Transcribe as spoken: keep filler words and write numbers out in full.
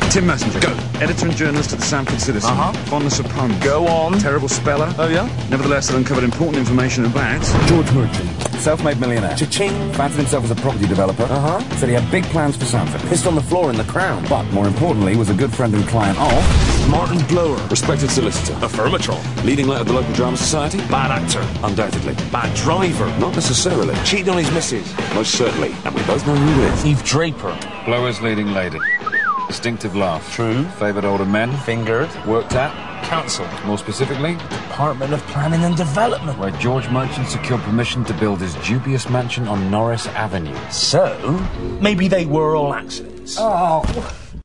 Tim Messenger. Go. Editor and journalist at the Sanford Citizen. Uh-huh. Fondness of puns. Go on. Terrible speller. Oh, yeah? Nevertheless, it uncovered important information about... George Merchant. Self-made millionaire. Cha-ching. Fancied himself as a property developer. Uh-huh. Said he had big plans for Sanford. Pissed on the floor in the Crown. But, more importantly, was a good friend and client of... Martin Blower. Respected solicitor. Affirmatron. Leading light of the local drama society? Bad actor. Undoubtedly. Bad driver. Not necessarily. Cheated on his missus. Most certainly. And we both know who is. Eve Draper. Blower's leading lady. Distinctive laugh. True. Favoured older men. Fingered. Worked at. Cancelled. More specifically, Department of Planning and Development. where George Merchant secured permission to build his dubious mansion on Norris Avenue. So, maybe they were all accidents. Oh...